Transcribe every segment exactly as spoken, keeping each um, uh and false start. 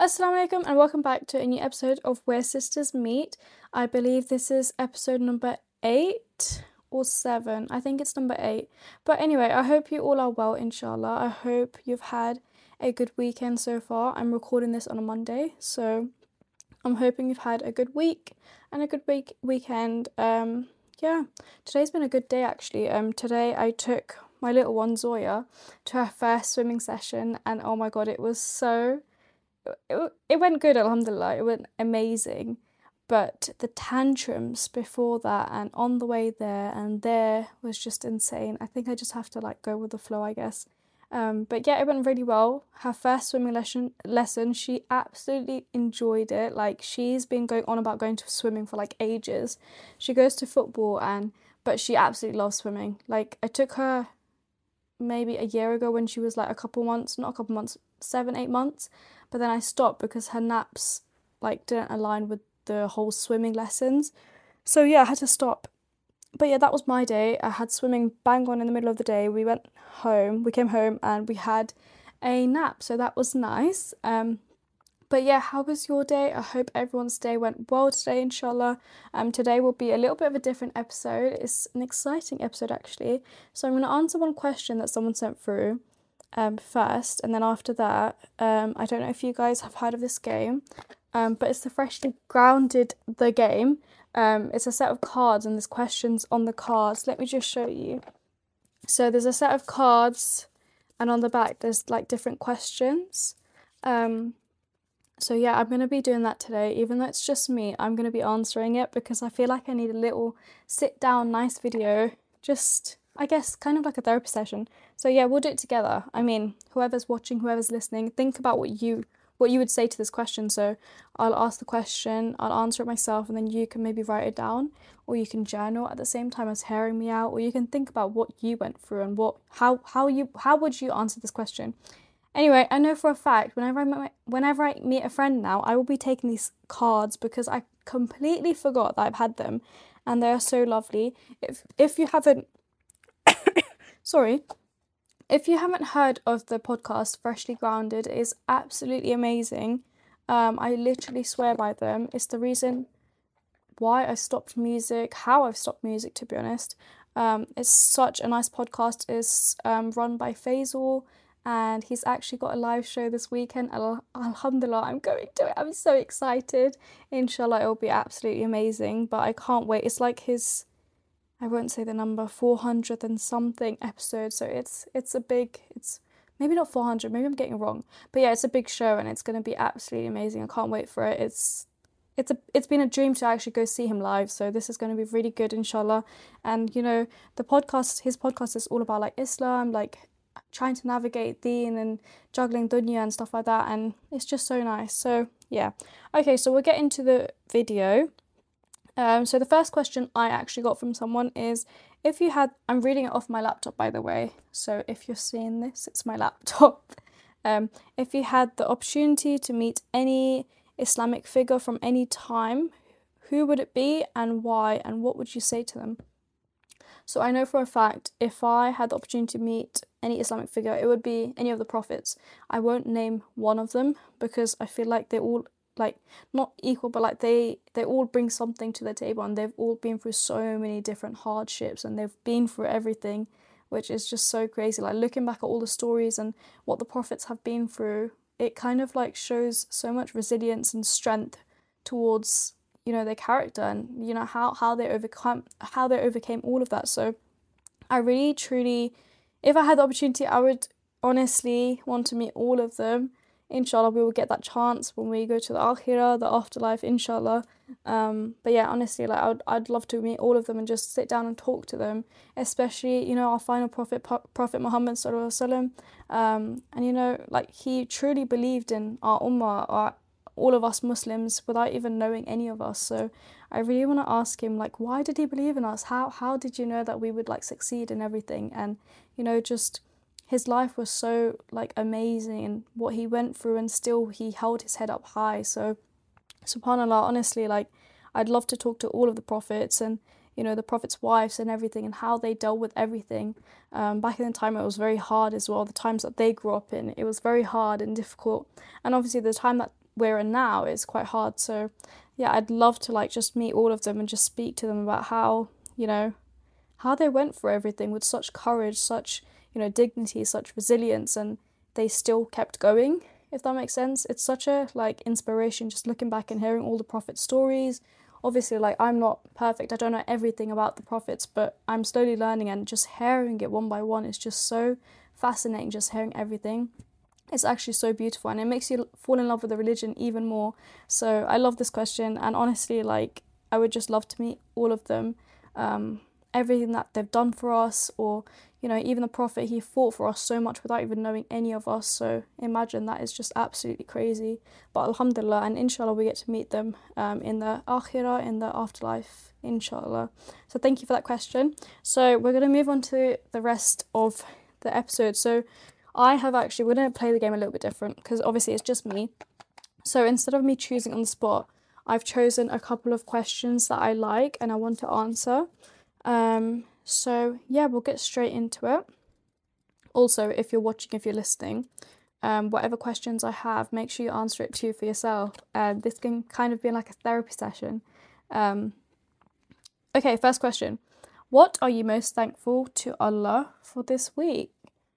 Assalamu alaikum and welcome back to a new episode of Where Sisters Meet. I believe this is episode number eight or seven. I think it's number eight. But anyway, I hope you all are well, inshallah. I hope you've had a good weekend so far. I'm recording this on a Monday, so I'm hoping you've had a good week and a good week weekend. Um, yeah, today's been a good day actually. Um, today I took my little one Zoya to her first swimming session, and oh my god, it was so. It, it went good, alhamdulillah, it went amazing, but the tantrums before that and on the way there and there was just insane. I think I just have to like go with the flow, I guess. Um, but yeah, it went really well. Her first swimming lesson, lesson, she absolutely enjoyed it. Like, she's been going on about going to swimming for like ages. She goes to football and, but she absolutely loves swimming. Like, I took her maybe a year ago when she was like a couple months, not a couple months, seven, eight months. But then I stopped because her naps like didn't align with the whole swimming lessons. So yeah, I had to stop. But yeah, that was my day. I had swimming bang on in the middle of the day. We went home, we came home and we had a nap. So that was nice. Um, but yeah, how was your day? I hope everyone's day went well today, inshallah. Um, today will be a little bit of a different episode. It's an exciting episode actually. So I'm going to answer one question that someone sent through. Um, first, and then after that, um, I don't know if you guys have heard of this game, um, but it's the Freshly Grounded the game. Um, it's a set of cards and there's questions on the cards. Let me just show you. So there's a set of cards and on the back there's like different questions. Um, so yeah, I'm going to be doing that today. Even though it's just me, I'm going to be answering it because I feel like I need a little sit down nice video, just I guess kind of like a therapy session. So yeah, we'll do it together. I mean, whoever's watching, whoever's listening, think about what you what you would say to this question. So I'll ask the question, I'll answer it myself, and then you can maybe write it down, or you can journal at the same time as hearing me out, or you can think about what you went through and what how how you how would you answer this question. Anyway, I know for a fact whenever I meet, whenever I meet a friend now, I will be taking these cards because I completely forgot that I've had them, and they are so lovely. If if you haven't Sorry. If you haven't heard of the podcast Freshly Grounded, it is absolutely amazing. Um, I literally swear by them. It's the reason why I stopped music, how I've stopped music, to be honest. Um, it's such a nice podcast. It's um, run by Faisal, and he's actually got a live show this weekend. Al- Alhamdulillah, I'm going to it. I'm so excited. Inshallah, it will be absolutely amazing, but I can't wait. It's like his... I won't say the number, four hundred and something episodes, so it's it's a big, it's maybe not four hundred, maybe I'm getting it wrong, but yeah, it's a big show and it's going to be absolutely amazing. I can't wait for it. It's it's a it's been a dream to actually go see him live, so this is going to be really good, inshallah. And you know, the podcast, his podcast is all about like Islam, like trying to navigate deen and juggling dunya and stuff like that, and it's just so nice. So yeah, okay, so we'll get into the video. Um, so the first question I actually got from someone is, if you had, I'm reading it off my laptop by the way, so if you're seeing this, it's my laptop. Um, if you had the opportunity to meet any Islamic figure from any time, who would it be and why, and what would you say to them? So I know for a fact, if I had the opportunity to meet any Islamic figure, it would be any of the prophets. I won't name one of them because I feel like they all like not equal, but like they they all bring something to the table, and they've all been through so many different hardships and they've been through everything, which is just so crazy. Like, looking back at all the stories and what the prophets have been through, it kind of like shows so much resilience and strength towards, you know, their character, and you know how how they overcome how they overcame all of that. So I really truly, if I had the opportunity, I would honestly want to meet all of them. Inshallah, we will get that chance when we go to the akhirah, the afterlife, inshallah. Um, but yeah, honestly, like I'd I'd love to meet all of them and just sit down and talk to them, especially, you know, our final prophet, Prophet Muhammad sallallahu alaihi wasallam. Um, and you know, like he truly believed in our ummah, our, all of us Muslims, without even knowing any of us. So I really want to ask him, like, why did he believe in us? How how did you know that we would like succeed in everything? And you know, just his life was so like amazing, and what he went through, and still he held his head up high. So subhanallah, honestly, like I'd love to talk to all of the prophets and, you know, the prophets' wives and everything, and how they dealt with everything. Um, back in the time, it was very hard as well. The times that they grew up in, it was very hard and difficult. And obviously the time that we're in now is quite hard. So yeah, I'd love to like just meet all of them and just speak to them about how, you know, how they went through everything with such courage, such, you know, dignity, such resilience, and they still kept going, if that makes sense. It's such a like inspiration just looking back and hearing all the prophet stories. Obviously, like, I'm not perfect, I don't know everything about the prophets, but I'm slowly learning, and just hearing it one by one is just so fascinating, just hearing everything. It's actually so beautiful, and it makes you fall in love with the religion even more. So I love this question, and honestly, like, I would just love to meet all of them. Um, everything that they've done for us, or, you know, even the prophet, he fought for us so much without even knowing any of us. So imagine, that is just absolutely crazy. But alhamdulillah, and inshallah we get to meet them um, in the akhirah, in the afterlife, inshallah. So thank you for that question. So we're going to move on to the rest of the episode. So I have actually, we're going to play the game a little bit different, because obviously it's just me. So instead of me choosing on the spot, I've chosen a couple of questions that I like and I want to answer. Um, so yeah, we'll get straight into it. Also, if you're watching, if you're listening, um, whatever questions I have, make sure you answer it too for yourself. And uh, this can kind of be like a therapy session. Um, okay, first question. What are you most thankful to Allah for this week?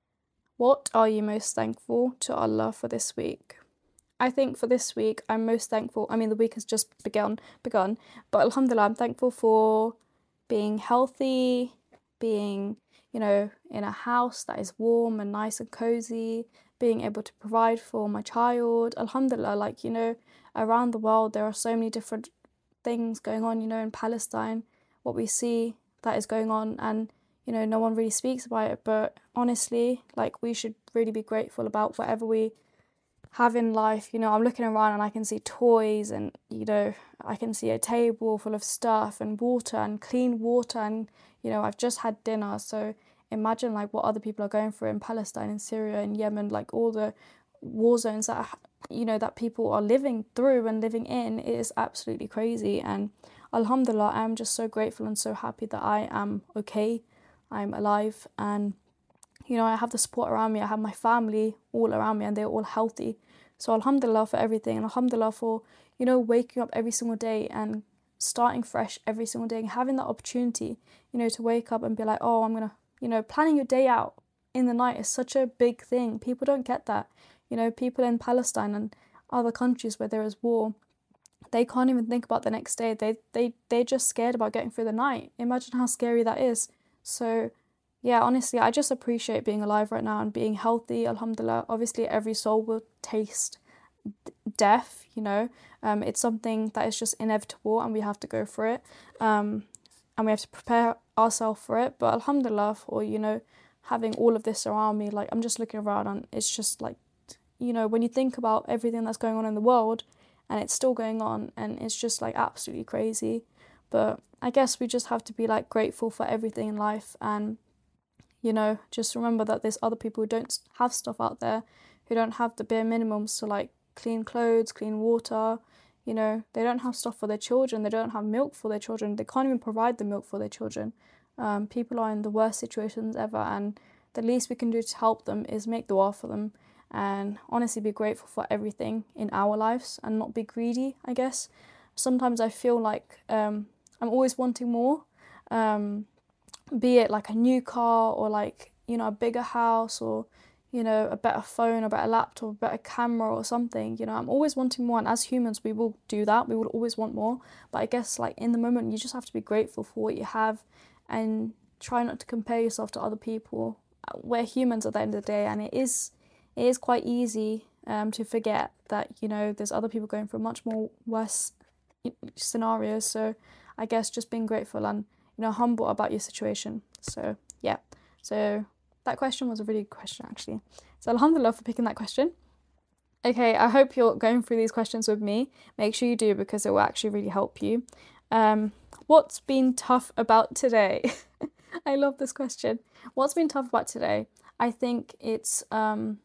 What are you most thankful to Allah for this week? I think for this week, I'm most thankful. I mean, the week has just begun, begun, but alhamdulillah, I'm thankful for being healthy, being, you know, in a house that is warm and nice and cozy, being able to provide for my child. Alhamdulillah, like, you know, around the world, there are so many different things going on, you know, in Palestine, what we see that is going on, and, you know, no one really speaks about it. But honestly, like, we should really be grateful about whatever we have in life. You know, I'm looking around and I can see toys, and, you know, I can see a table full of stuff and water and clean water, and, you know, I've just had dinner. So imagine like what other people are going through in Palestine, in Syria, in Yemen, like all the war zones that, you know, that people are living through and living in. It is absolutely crazy. And alhamdulillah, I'm just so grateful and so happy that I am okay, I'm alive, and, you know, I have the support around me, I have my family all around me, and they're all healthy. So alhamdulillah for everything, and alhamdulillah for, you know, waking up every single day and starting fresh every single day, and having that opportunity, you know, to wake up and be like, oh, I'm gonna, you know, planning your day out in the night is such a big thing. People don't get that. You know, people in Palestine and other countries where there is war, they can't even think about the next day. They, they, they're just scared about getting through the night. Imagine how scary that is. So yeah, honestly, I just appreciate being alive right now and being healthy, alhamdulillah. Obviously, every soul will taste d- death, you know. Um, it's something that is just inevitable, and we have to go for it. Um, and we have to prepare ourselves for it. But alhamdulillah for, you know, having all of this around me. Like, I'm just looking around, and it's just like, you know, when you think about everything that's going on in the world, and it's still going on, and it's just like absolutely crazy. But I guess we just have to be like grateful for everything in life, and, you know, just remember that there's other people who don't have stuff out there, who don't have the bare minimums to like clean clothes, clean water, you know, they don't have stuff for their children, they don't have milk for their children, they can't even provide the milk for their children. Um, people are in the worst situations ever, and the least we can do to help them is make dua for them, and honestly be grateful for everything in our lives, and not be greedy, I guess. Sometimes I feel like um, I'm always wanting more, um, be it like a new car, or like, you know, a bigger house, or, you know, a better phone, a better laptop, a better camera or something. You know, I'm always wanting more, and as humans we will do that, we will always want more. But I guess like in the moment you just have to be grateful for what you have, and try not to compare yourself to other people. We're humans at the end of the day, and it is it is quite easy um, to forget that, you know, there's other people going through much more worse scenarios. So I guess just being grateful and, you know, humble about your situation. So yeah, so that question was a really good question actually. So alhamdulillah for picking that question. Okay, I hope you're going through these questions with me. Make sure you do, because it will actually really help you. Um, what's been tough about today? I love this question. What's been tough about today? I think it's um,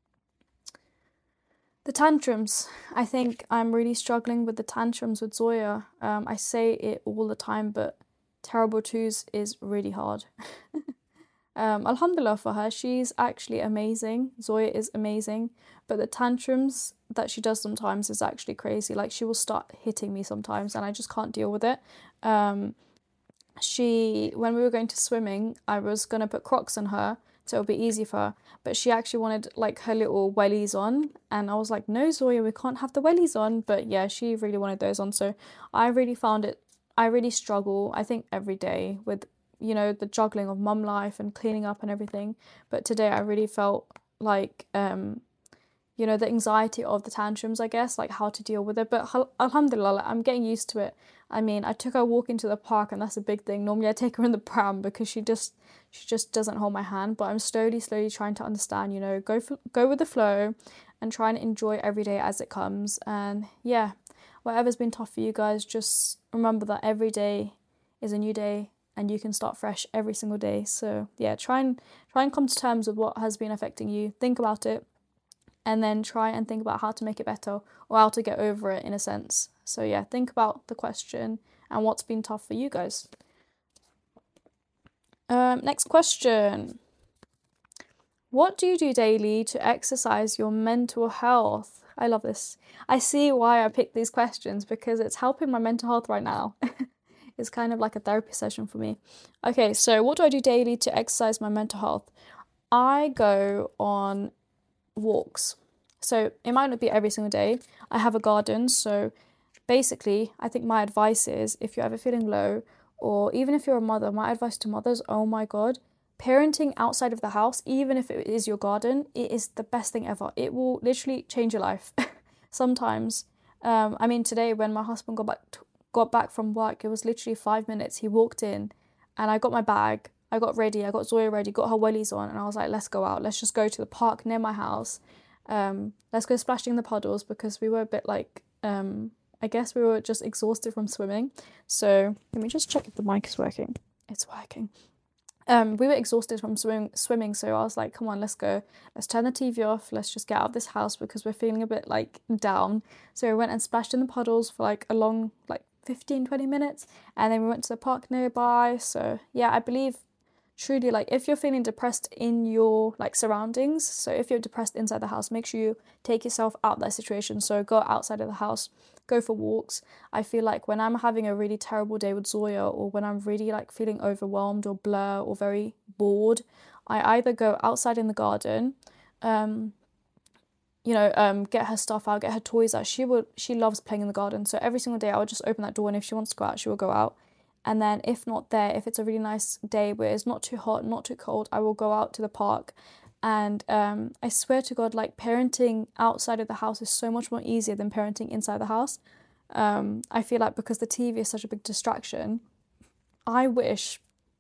the tantrums. I think I'm really struggling with the tantrums with Zoya. Um, I say it all the time, but terrible twos is really hard. Um, Alhamdulillah for her, she's actually amazing. Zoya is amazing, but the tantrums that she does sometimes is actually crazy. Like she will start hitting me sometimes, and I just can't deal with it. Um, she when we were going to swimming, I was gonna put Crocs on her so it'll be easy for her, but she actually wanted like her little wellies on, and I was like, no, Zoya, we can't have the wellies on. But yeah, she really wanted those on, so I really found it. I really struggle. I think every day with you know the juggling of mum life and cleaning up and everything. But today I really felt like um you know, the anxiety of the tantrums, I guess, like how to deal with it. But alhamdulillah, like, I'm getting used to it. I mean, I took her walk into the park, and that's a big thing. Normally, I take her in the pram because she just she just doesn't hold my hand. But I'm slowly, slowly trying to understand. You know, go for, go with the flow, and try and enjoy every day as it comes. And yeah, whatever's been tough for you guys, just remember that every day is a new day, and you can start fresh every single day. So yeah, try and try and come to terms with what has been affecting you. Think about it, and then try and think about how to make it better or how to get over it in a sense. So yeah, think about the question and what's been tough for you guys. Um, next question. What do you do daily to exercise your mental health? I love this. I see why I picked these questions because it's helping my mental health right now. It's kind of like a therapy session for me. Okay, so what do I do daily to exercise my mental health? I go on walks. So it might not be every single day. I have a garden, so basically, I think my advice is if you're ever feeling low, or even if you're a mother, my advice to mothers, oh my God, parenting outside of the house, even if it is your garden, it is the best thing ever. It will literally change your life. Sometimes, um, I mean, today when my husband got back got back from work, it was literally five minutes. He walked in, and I got my bag. I got ready. I got Zoya ready. Got her wellies on, and I was like, "Let's go out. Let's just go to the park near my house. Um, let's go splashing in the puddles because we were a bit like, um, I guess we were just exhausted from swimming. So let me just check if the mic is working. It's working. Um, we were exhausted from swim- swimming, so I was like, come on, let's go. Let's turn the T V off. Let's just get out of this house because we're feeling a bit like down. So we went and splashed in the puddles for like a long, like fifteen, twenty minutes. And then we went to the park nearby. So yeah, I believe truly, like if you're feeling depressed in your like surroundings, so if you're depressed inside the house, make sure you take yourself out of that situation. So go outside of the house, go for walks. I feel like when I'm having a really terrible day with Zoya, or when I'm really like feeling overwhelmed or blur or very bored, I either go outside in the garden, um you know, um, get her stuff out, get her toys out. She would, she loves playing in the garden. So every single day I would just open that door, and if she wants to go out, she will go out. And then if not there, if it's a really nice day where it's not too hot, not too cold, I will go out to the park. And um, I swear to God, like parenting outside of the house is so much more easier than parenting inside the house. Um, I feel like because the T V is such a big distraction, I wish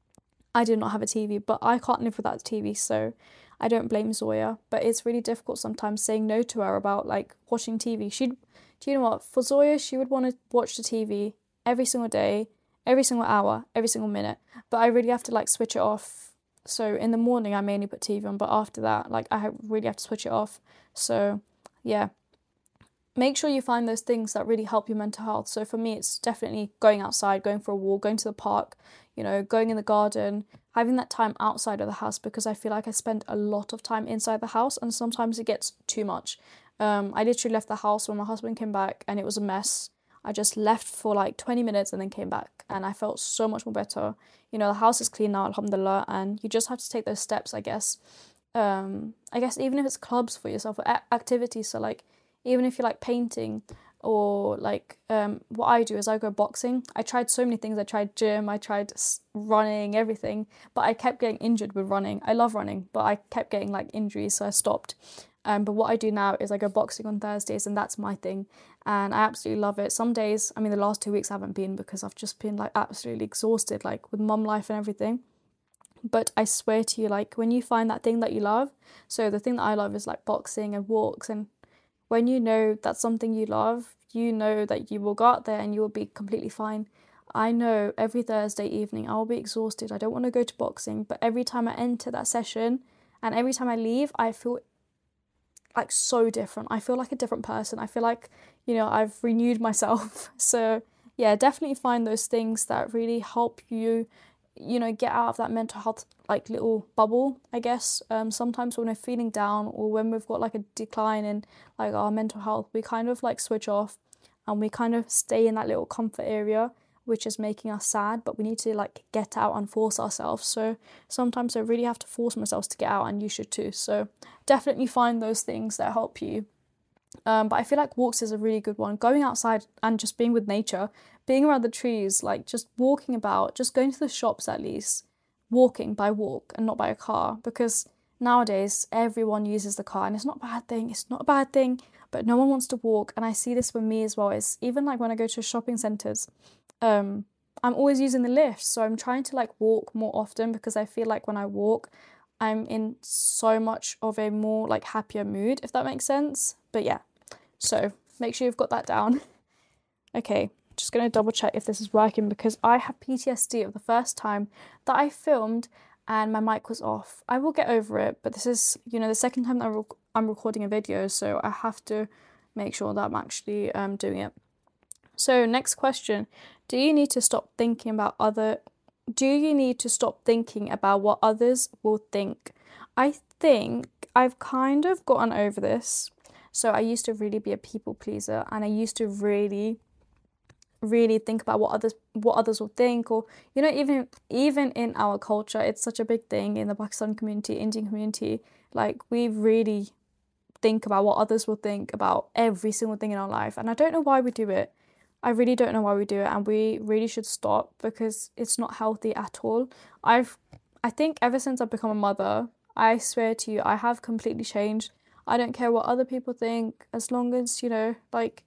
I did not have a T V, but I can't live without the T V, so I don't blame Zoya. But it's really difficult sometimes saying no to her about like watching T V. She'd, do you know what? For Zoya, she would want to watch the T V every single day, every single hour, every single minute. But I really have to like switch it off. So in the morning, I mainly put T V on, but after that, like I really have to switch it off. So yeah, make sure you find those things that really help your mental health. So for me, it's definitely going outside, going for a walk, going to the park, you know, going in the garden, having that time outside of the house, because I feel like I spend a lot of time inside the house and sometimes it gets too much. Um, I literally left the house when my husband came back and it was a mess. I just left for like twenty minutes and then came back, and I felt so much more better. You know, the house is clean now, alhamdulillah, and you just have to take those steps, I guess. Um, I guess even if it's clubs for yourself or a- activities, so like even if you like painting, or like um, what I do is I go boxing. I tried so many things. I tried gym, I tried running, everything, but I kept getting injured with running. I love running, but I kept getting like injuries, so I stopped. Um, but what I do now is I go boxing on Thursdays, and that's my thing, and I absolutely love it. Some days, I mean, the last two weeks I haven't been because I've just been like absolutely exhausted, like with mum life and everything. But I swear to you, like when you find that thing that you love, so the thing that I love is like boxing and walks, and when you know that's something you love, you know that you will go out there and you will be completely fine. I know every Thursday evening I will be exhausted. I don't want to go to boxing, but every time I enter that session and every time I leave, I feel like so different. I feel like a different person. I feel like, you know, I've renewed myself. So yeah, definitely find those things that really help you you know, get out of that mental health like little bubble, I guess. Um, sometimes when we're feeling down or when we've got like a decline in like our mental health, we kind of like switch off and we kind of stay in that little comfort area, which is making us sad, but we need to like get out and force ourselves. So sometimes I really have to force myself to get out, and you should too. So definitely find those things that help you. Um, but I feel like walks is a really good one. Going outside and just being with nature, being around the trees, like just walking about, just going to the shops at least, walking by walk and not by a car, because nowadays everyone uses the car and it's not a bad thing, it's not a bad thing, but no one wants to walk. And I see this with me as well. It's even like when I go to shopping centres, um, I'm always using the lift. So I'm trying to like walk more often because I feel like when I walk, I'm in so much of a more like happier mood, if that makes sense. But yeah, so make sure you've got that down. Okay, just going to double check if this is working because I have P T S D of the first time that I filmed and my mic was off. I will get over it, but this is, you know, the second time that I'm, rec- I'm recording a video, so I have to make sure that I'm actually um, doing it. So next question, do you need to stop thinking about other do you need to stop thinking about what others will think? I think I've kind of gotten over this. So I used to really be a people pleaser, and I used to really really think about what others what others will think, or you know, even even in our culture, it's such a big thing in the Pakistan community, Indian community, like we really think about what others will think about every single thing in our life, and I don't know why we do it. I really don't know why we do it, and we really should stop because it's not healthy at all. I've, I think ever since I've become a mother, I swear to you, I have completely changed. I don't care what other people think, as long as, you know, like,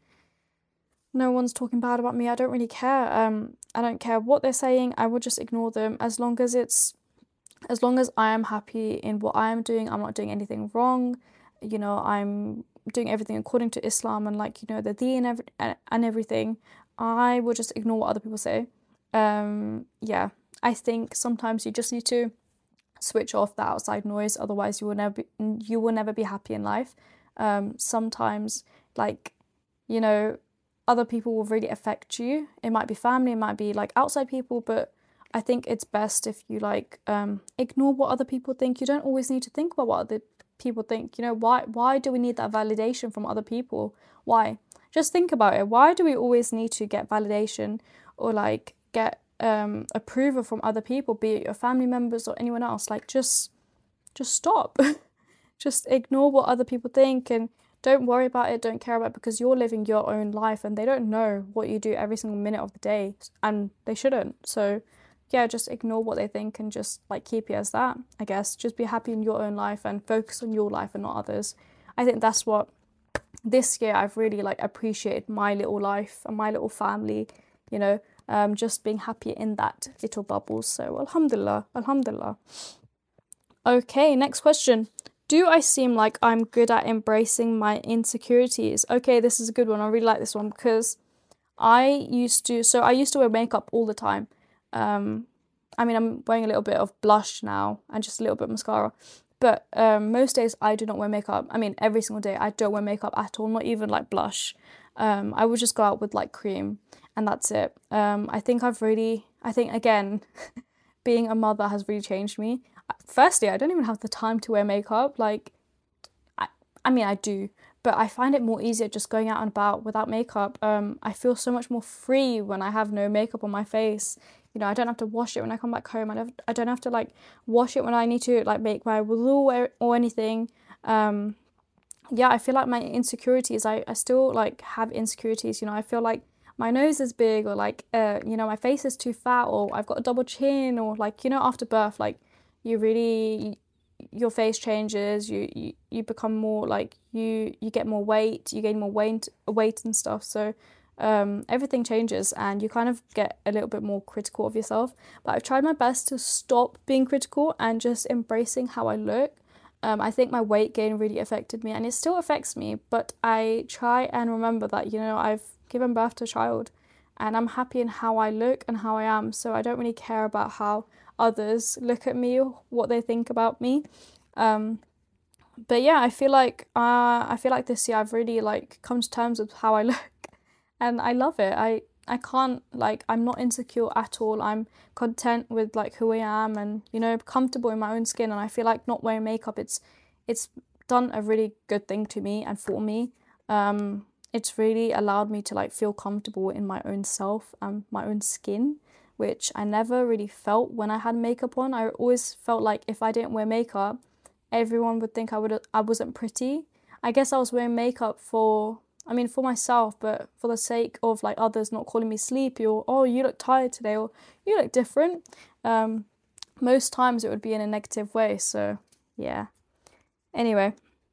no one's talking bad about me. I don't really care. Um, I don't care what they're saying. I will just ignore them as long as it's, as long as I am happy in what I am doing. I'm not doing anything wrong. You know, I'm doing everything according to Islam and like, you know, the deen and, every, and everything. I will just ignore what other people say. Um, yeah, I think sometimes you just need to switch off the outside noise. Otherwise, you will never be, you will never be happy in life. Um, sometimes, like, you know, other people will really affect you. It might be family, it might be like outside people, but I think it's best if you like um, ignore what other people think. You don't always need to think about what other people think. You know, why why do we need that validation from other people? Why? Just think about it. Why do we always need to get validation or like get um approval from other people, be it your family members or anyone else? Like just just stop. Just ignore what other people think and don't worry about it, don't care about it, because you're living your own life and they don't know what you do every single minute of the day, and they shouldn't. So yeah, just ignore what they think and just like keep it as that, I guess. Just be happy in your own life and focus on your life and not others. I think that's what this year I've really like appreciated, my little life and my little family, you know, um, just being happy in that little bubble. So alhamdulillah, alhamdulillah. Okay, next question. Do I seem like I'm good at embracing my insecurities? Okay, this is a good one. I really like this one because I used to, so I used to wear makeup all the time. Um, I mean, I'm wearing a little bit of blush now and just a little bit of mascara. But um, most days I do not wear makeup. I mean, every single day I don't wear makeup at all, not even like blush. Um, I would just go out with like cream and that's it. Um, I think I've really, I think again, being a mother has really changed me. Firstly, I don't even have the time to wear makeup. Like, I, I mean, I do, but I find it more easier just going out and about without makeup. Um, I feel so much more free when I have no makeup on my face. You know, I don't have to wash it when I come back home. I don't, I don't have to like wash it when I need to like make my wudu or, or anything. Um, yeah, I feel like my insecurities, I, I still like have insecurities. You know, I feel like my nose is big, or like, uh, you know, my face is too fat, or I've got a double chin, or like, you know, after birth, like you really, your face changes, you, you, you become more like, you, you get more weight, you gain more weight, weight and stuff. So um, everything changes and you kind of get a little bit more critical of yourself. But I've tried my best to stop being critical and just embracing how I look. Um, I think my weight gain really affected me and it still affects me, but I try and remember that, you know, I've given birth to a child and I'm happy in how I look and how I am. So I don't really care about how others look at me or what they think about me. Um, but yeah, I feel like uh, I feel like this year I've really like come to terms with how I look and I love it. I I can't, like, I'm not insecure at all. I'm content with like who I am, and you know, comfortable in my own skin. And I feel like not wearing makeup, it's it's done a really good thing to me and for me. Um, it's really allowed me to like feel comfortable in my own self and my own skin, which I never really felt when I had makeup on. I always felt like if I didn't wear makeup, everyone would think I would I wasn't pretty. I guess I was wearing makeup for, I mean, for myself, but for the sake of like others not calling me sleepy, or oh, you look tired today, or you look different. Um, most times it would be in a negative way. So yeah. Anyway,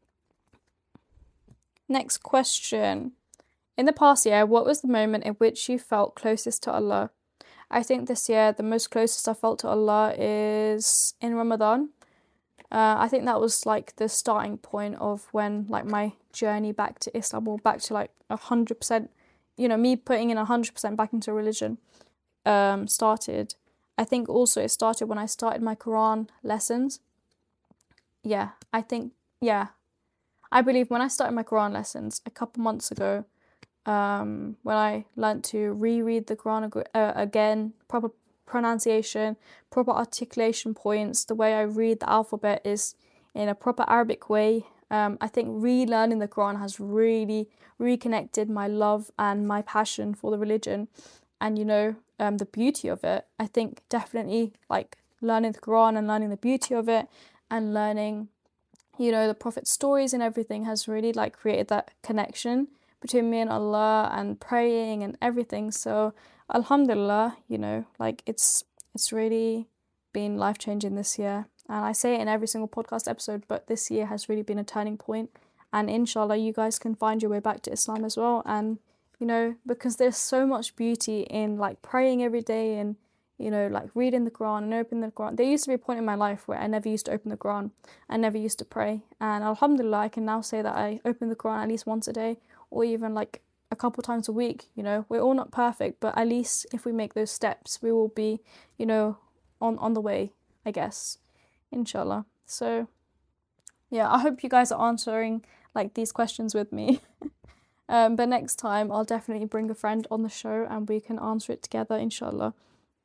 next question. In the past year, what was the moment in which you felt closest to Allah? I think this year the most closest I felt to Allah is in Ramadan. Uh, I think that was like the starting point of when like my journey back to Islam, or back to like a hundred percent, you know, me putting in a hundred percent back into religion, um, started. I think also it started when I started my Quran lessons. Yeah, I think, yeah, I believe when I started my Quran lessons a couple months ago, um, when I learnt to reread the Quran uh, again, proper pronunciation, proper articulation points, the way I read the alphabet is in a proper Arabic way. Um, I think relearning the Quran has really reconnected my love and my passion for the religion, and you know, um, the beauty of it. I think definitely like learning the Quran and learning the beauty of it, and learning, you know, the Prophet's stories and everything has really like created that connection between me and Allah, and praying and everything. So Alhamdulillah, you know, like it's it's really been life-changing this year. And I say it in every single podcast episode, but this year has really been a turning point. And inshallah, you guys can find your way back to Islam as well. And, you know, because there's so much beauty in like praying every day, and, you know, like reading the Quran and opening the Quran. There used to be a point in my life where I never used to open the Quran. I never used to pray. And Alhamdulillah, I can now say that I open the Quran at least once a day, or even like a couple times a week. You know, we're all not perfect, but at least if we make those steps, we will be, you know, on, on the way, I guess, inshallah. So yeah, I hope you guys are answering like these questions with me. um, but next time I'll definitely bring a friend on the show and we can answer it together, inshallah.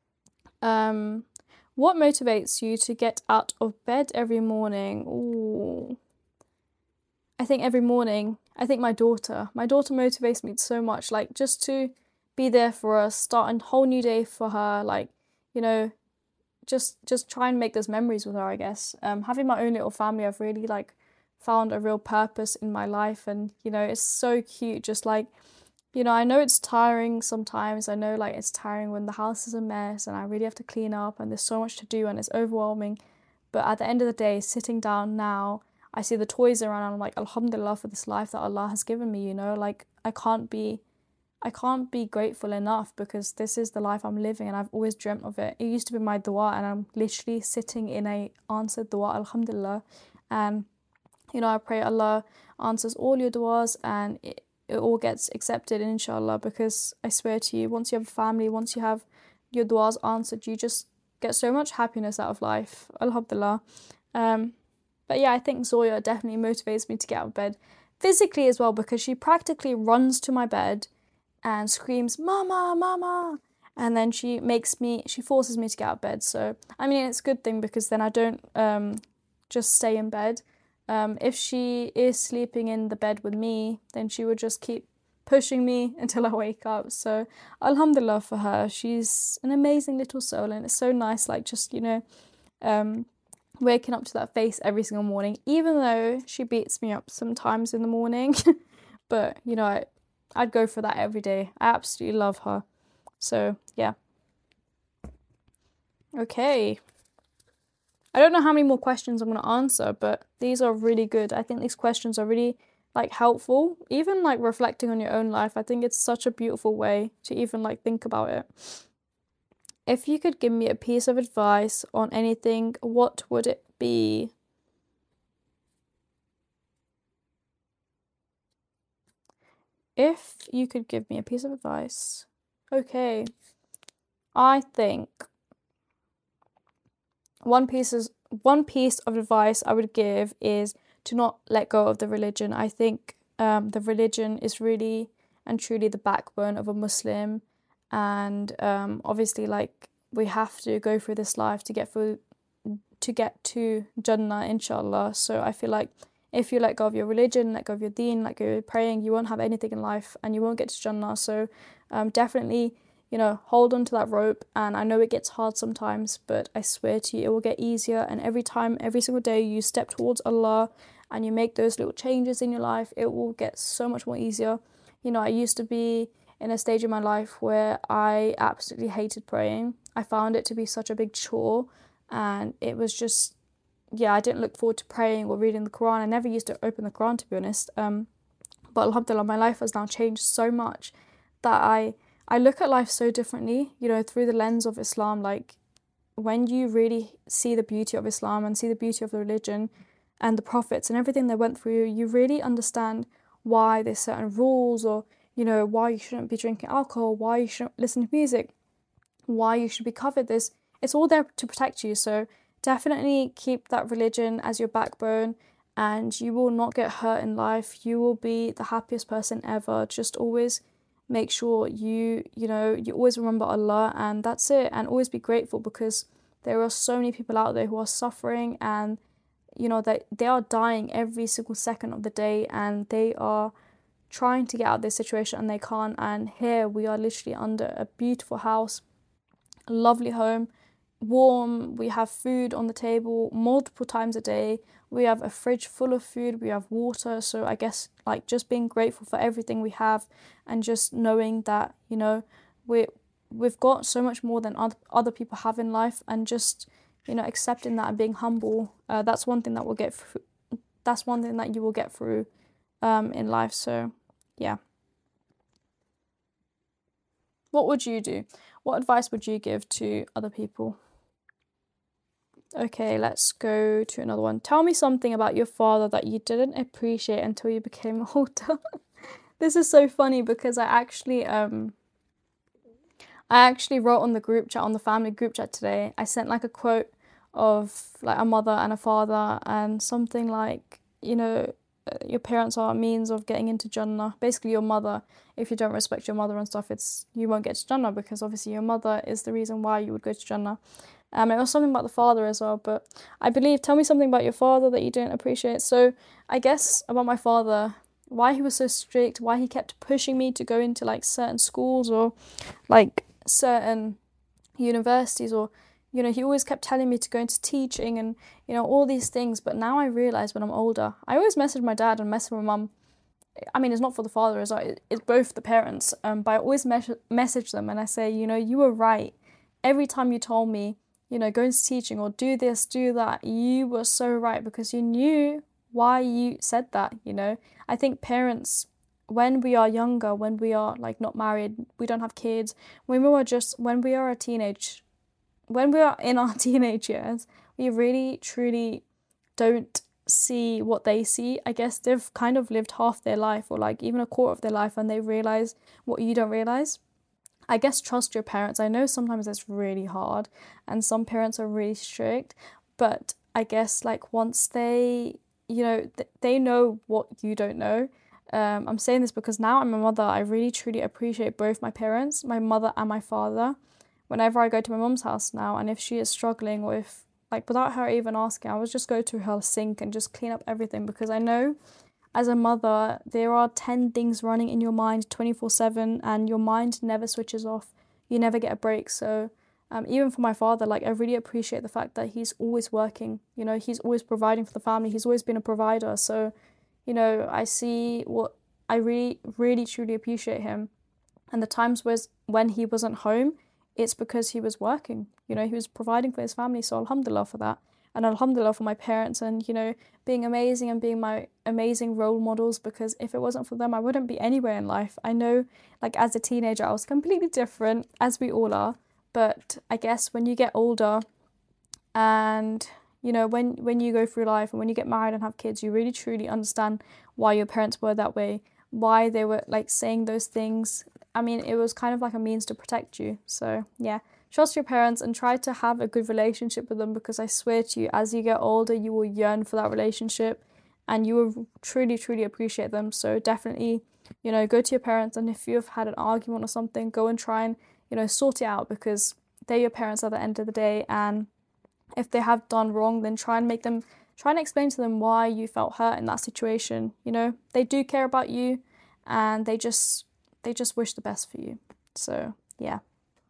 Um, what motivates you to get out of bed every morning? Ooh. I think every morning, I think my daughter, my daughter motivates me so much, like just to be there for us, start a whole new day for her, like, you know, just just try and make those memories with her, I guess. Um, having my own little family, I've really like found a real purpose in my life, and, you know, it's so cute, just like, you know, I know it's tiring sometimes, I know like it's tiring when the house is a mess and I really have to clean up and there's so much to do and it's overwhelming, but at the end of the day, sitting down now, I see the toys around and I'm like, Alhamdulillah for this life that Allah has given me, you know, like I can't be, I can't be grateful enough, because this is the life I'm living and I've always dreamt of it. It used to be my dua and I'm literally sitting in a answered dua, Alhamdulillah. And, you know, I pray Allah answers all your duas and it, it all gets accepted, inshallah, because I swear to you, once you have a family, once you have your duas answered, you just get so much happiness out of life, Alhamdulillah. Um, But yeah, I think Zoya definitely motivates me to get out of bed. Physically as well, because she practically runs to my bed and screams, Mama, Mama. And then she makes me, she forces me to get out of bed. So, I mean, it's a good thing, because then I don't um, just stay in bed. Um, if she is sleeping in the bed with me, then she would just keep pushing me until I wake up. So, Alhamdulillah for her. She's an amazing little soul, and it's so nice, like, just, you know, um, waking up to that face every single morning, even though she beats me up sometimes in the morning. But, you know, I, I'd go for that every day. I absolutely love her. So, yeah. Okay. I don't know how many more questions I'm going to answer, but these are really good. I think these questions are really, like, helpful. Even, like, reflecting on your own life. I think it's such a beautiful way to even, like, think about it. If you could give me a piece of advice on anything, what would it be? If you could give me a piece of advice. Okay. I think one piece is, one piece of advice I would give is to not let go of the religion. I think um, the religion is really and truly the backbone of a Muslim. and um, obviously, like, we have to go through this life to get through to get to Jannah, inshallah. So I feel like if you let go of your religion, let go of your deen, let go of your praying, you won't have anything in life and you won't get to Jannah. So um, definitely, you know, hold on to that rope. And I know it gets hard sometimes, but I swear to you, it will get easier. And every time, every single day you step towards Allah and you make those little changes in your life, it will get so much more easier. You know, I used to be in a stage in my life where I absolutely hated praying. I found it to be such a big chore, and it was just, yeah, I didn't look forward to praying or reading the Quran. I never used to open the Quran, to be honest. Um, but alhamdulillah, my life has now changed so much that I I look at life so differently, you know, through the lens of Islam. Like, when you really see the beauty of Islam and see the beauty of the religion and the prophets and everything they went through, you really understand why there's certain rules, or, you know, why you shouldn't be drinking alcohol, why you shouldn't listen to music, why you should be covered. This, it's all there to protect you. So definitely keep that religion as your backbone, and you will not get hurt in life. You will be the happiest person ever. Just always make sure you, you know, you always remember Allah, and that's it. And always be grateful, because there are so many people out there who are suffering, and, you know, that they, they are dying every single second of the day, and they are trying to get out of this situation and they can't. And here we are, literally under a beautiful house, a lovely home, warm, we have food on the table multiple times a day, we have a fridge full of food, we have water. So I guess, like, just being grateful for everything we have, and just knowing that, you know, we we've got so much more than other, other people have in life, and just, you know, accepting that and being humble, uh, that's one thing that will get through, that's one thing that you will get through um in life. So yeah, what would you do? What advice would you give to other people? Okay, let's go to another one. Tell me something about your father that you didn't appreciate until you became older. This is so funny, because I actually um I actually wrote on the group chat, on the family group chat today. I sent like a quote of like a mother and a father, and something like, you know, your parents are a means of getting into Jannah. Basically, your mother, if you don't respect your mother and stuff, it's, you won't get to Jannah, because obviously your mother is the reason why you would go to Jannah. Um, it was something about the father as well, but I believe, tell me something about your father that you didn't appreciate. So I guess about my father, why he was so strict, why he kept pushing me to go into like certain schools, or like certain universities, or, you know, he always kept telling me to go into teaching and, you know, all these things. But now I realise, when I'm older, I always message my dad and message my mum. I mean, it's not for the father, it's, like, it's both the parents, um, but I always mes- message them and I say, you know, you were right. Every time you told me, you know, go into teaching or do this, do that, you were so right, because you knew why you said that, you know. I think parents, when we are younger, when we are like not married, we don't have kids, when we are just, when we are a teenage, when we are in our teenage years, we really truly don't see what they see. I guess they've kind of lived half their life, or like even a quarter of their life, and they realize what you don't realize. I guess trust your parents. I know sometimes it's really hard, and some parents are really strict, but I guess like once they, you know, th- they know what you don't know. Um, I'm saying this because now I'm a mother. I really truly appreciate both my parents, my mother and my father. Whenever I go to my mum's house now, and if she is struggling, or if, like, without her even asking, I would just go to her sink and just clean up everything, because I know as a mother, there are ten things running in your mind twenty-four seven, and your mind never switches off. You never get a break. So um, even for my father, like, I really appreciate the fact that he's always working. You know, he's always providing for the family. He's always been a provider. So, you know, I see what I really, really, truly appreciate him. And the times was when he wasn't home, it's because he was working. You know, he was providing for his family. So alhamdulillah for that. And alhamdulillah for my parents, and, you know, being amazing and being my amazing role models, because if it wasn't for them, I wouldn't be anywhere in life. I know, like, as a teenager, I was completely different, as we all are. But I guess when you get older, and, you know, when, when you go through life and when you get married and have kids, you really truly understand why your parents were that way, why they were, like, saying those things. I mean, it was kind of like a means to protect you. So, yeah. Trust your parents and try to have a good relationship with them, because I swear to you, as you get older, you will yearn for that relationship and you will truly, truly appreciate them. So definitely, you know, go to your parents, and if you've had an argument or something, go and try and you know, sort it out, because they're your parents at the end of the day, and if they have done wrong, then try and make them, try and explain to them why you felt hurt in that situation. You know, they do care about you, and they just, they just wish the best for you. So, yeah.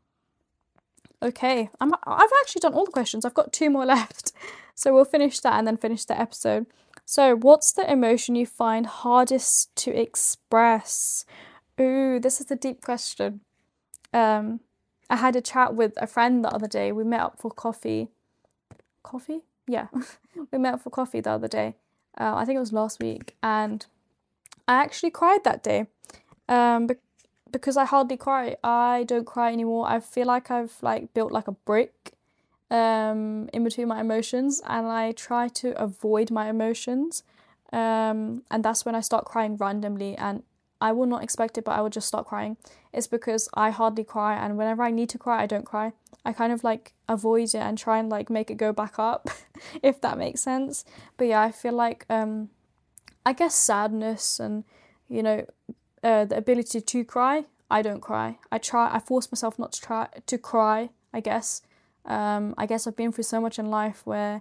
Okay, I'm, I've actually done all the questions. I've got two more left. So we'll finish that and then finish the episode. So, what's the emotion you find hardest to express? Ooh, this is a deep question. Um, I had a chat with a friend the other day. We met up for coffee. Coffee? Yeah. We met up for coffee the other day. Uh, I think it was last week. And I actually cried that day. Um, be- because I hardly cry. I don't cry anymore. I feel like I've like built like a brick um in between my emotions, and I try to avoid my emotions, um and that's when I start crying randomly, and I will not expect it, but I will just start crying. It's because I hardly cry, and whenever I need to cry, I don't cry. I kind of like avoid it and try and like make it go back up, if that makes sense. But yeah, I feel like um I guess sadness and, you know, uh, the ability to cry, I don't cry. I try I force myself not to try to cry, I guess. Um, I guess I've been through so much in life where,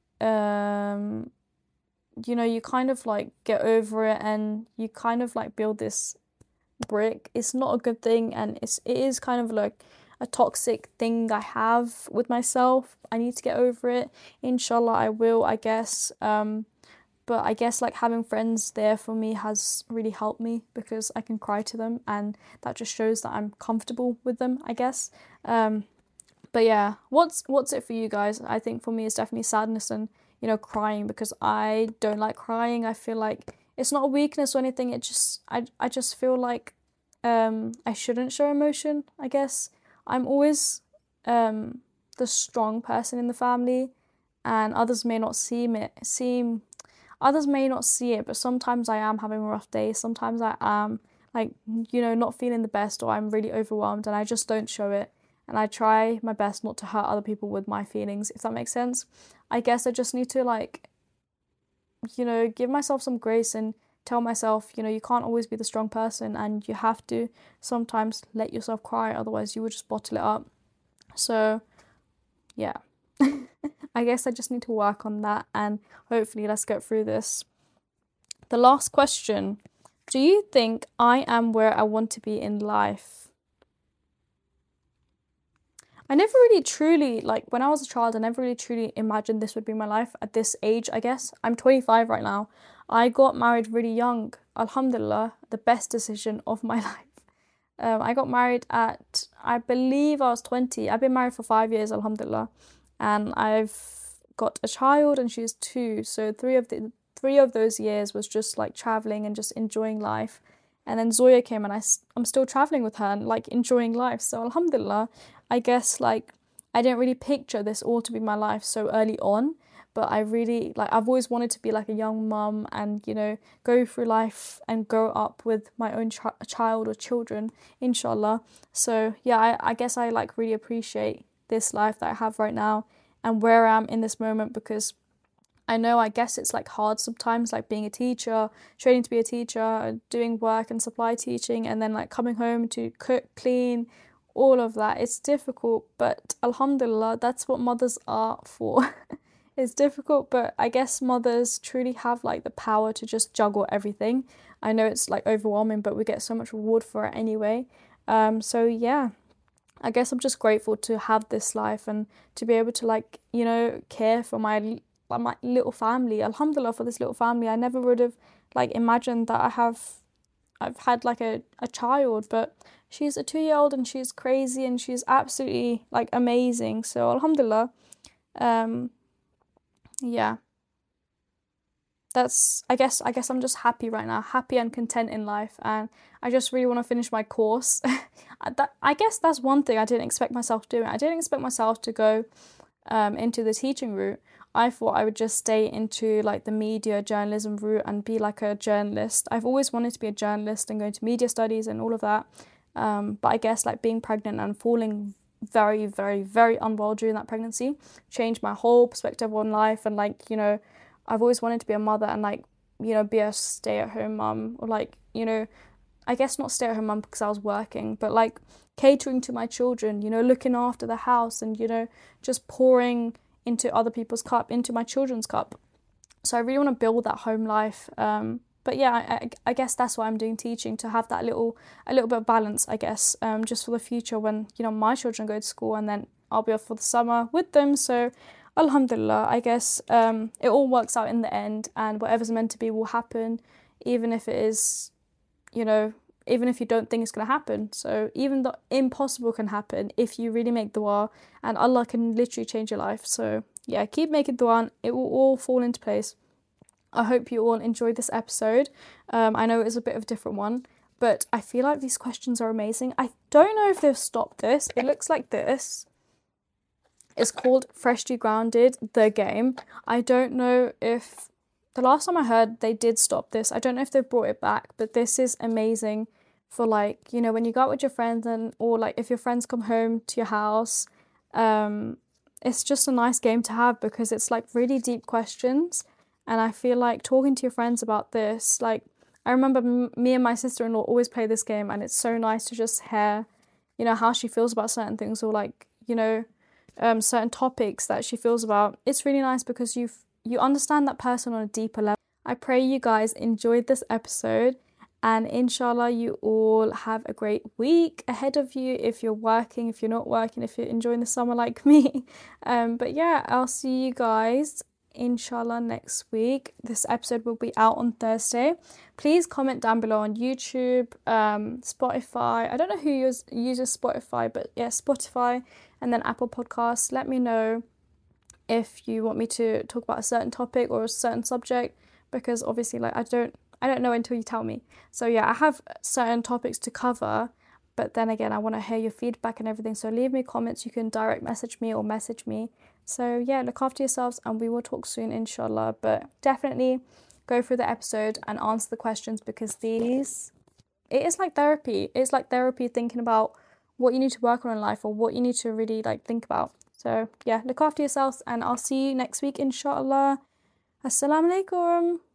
um, you know, you kind of like get over it, and you kind of like build this brick. It's not a good thing, and it's it is kind of like a toxic thing I have with myself. I need to get over it. Inshallah, I will, I guess. Um, but I guess like having friends there for me has really helped me, because I can cry to them, and that just shows that I'm comfortable with them, I guess. Um, But yeah, what's what's it for you guys? I think for me it's definitely sadness and, you know, crying, because I don't like crying. I feel like it's not a weakness or anything. It just I I just feel like um I shouldn't show emotion, I guess. I'm always um the strong person in the family, and others may not seem it seem others may not see it, but sometimes I am having a rough day. Sometimes I am like, you know, not feeling the best, or I'm really overwhelmed, and I just don't show it. And I try my best not to hurt other people with my feelings, if that makes sense. I guess I just need to, like, you know, give myself some grace and tell myself, you know, you can't always be the strong person, and you have to sometimes let yourself cry, otherwise you will just bottle it up. So, yeah. I guess I just need to work on that, and hopefully let's get through this. The last question. Do you think I am where I want to be in life? I never really truly, like, when I was a child, I never really truly imagined this would be my life at this age, I guess. I'm twenty-five right now. I got married really young. Alhamdulillah, the best decision of my life. Um, I got married at, I believe I was twenty. I've been married for five years, alhamdulillah. And I've got a child, and she's two. So three of the three of those years was just like traveling and just enjoying life. And then Zoya came, and I, I'm still traveling with her and like enjoying life. So alhamdulillah, I guess like I didn't really picture this all to be my life so early on, but I really like I've always wanted to be like a young mum, and, you know, go through life and grow up with my own ch- child or children, inshallah. So yeah, I, I guess I like really appreciate this life that I have right now and where I am in this moment, because I know I guess it's like hard sometimes, like being a teacher, training to be a teacher, doing work and supply teaching, and then like coming home to cook, clean, all of that. It's difficult, but alhamdulillah, that's what mothers are for. It's difficult, but I guess mothers truly have like the power to just juggle everything. I know it's like overwhelming, but we get so much reward for it anyway. Um, so yeah, I guess I'm just grateful to have this life and to be able to like, you know, care for my like my little family. Alhamdulillah for this little family. I never would have like imagined that I have I've had like a, a child, but she's a two year old and she's crazy and she's absolutely like amazing. So alhamdulillah. Um yeah. That's I guess I guess I'm just happy right now, happy and content in life, and I just really want to finish my course. that I guess that's one thing I didn't expect myself doing. I didn't expect myself to go um into the teaching route. I thought I would just stay into like the media journalism route and be like a journalist. I've always wanted to be a journalist and go into media studies and all of that. Um, but I guess like being pregnant and falling very, very, very unwell during that pregnancy changed my whole perspective on life. And like, you know, I've always wanted to be a mother and like, you know, be a stay-at-home mum, or like, you know, I guess not stay-at-home mum because I was working, but like catering to my children, you know, looking after the house and, you know, just pouring into other people's cup, into my children's cup. So I really want to build that home life. Um, but yeah, I, I guess that's why I'm doing teaching, to have that little, a little bit of balance, I guess, um, just for the future when, you know, my children go to school, and then I'll be off for the summer with them. So alhamdulillah, I guess um, it all works out in the end, and whatever's meant to be will happen, even if it is, you know, even if you don't think it's going to happen. So even the impossible can happen if you really make dua, and Allah can literally change your life. So yeah, keep making dua and it will all fall into place. I hope you all enjoyed this episode. Um, I know it was a bit of a different one, but I feel like these questions are amazing. I don't know if they've stopped this. It looks like this. It's called Freshly Grounded, the game. I don't know if, the last time I heard, they did stop this. I don't know if they've brought it back, but this is amazing for, like, you know, when you go out with your friends, and or like if your friends come home to your house. Um, it's just a nice game to have because it's like really deep questions. And I feel like talking to your friends about this, like, I remember m- me and my sister-in-law always play this game, and it's so nice to just hear, you know, how she feels about certain things, or like, you know, um, certain topics that she feels about. It's really nice because you you understand that person on a deeper level. I pray you guys enjoyed this episode, and inshallah you all have a great week ahead of you if you're working, if you're not working, if you're enjoying the summer like me. Um, but yeah, I'll see you guys inshallah next week. This episode will be out on Thursday. Please comment down below on YouTube, um, Spotify. I don't know who use, uses Spotify, but yeah, Spotify, and then Apple Podcasts. Let me know if you want me to talk about a certain topic or a certain subject, because obviously, like, I don't I don't know until you tell me. So yeah, I have certain topics to cover, but then again, I want to hear your feedback and everything. So leave me comments. You can direct message me or message me. So yeah, look after yourselves, and we will talk soon, inshallah. But definitely go through the episode and answer the questions, because these, it is like therapy. It's like therapy, thinking about what you need to work on in life, or what you need to really like think about. So yeah, look after yourselves, and I'll see you next week, inshallah. Assalamu alaikum.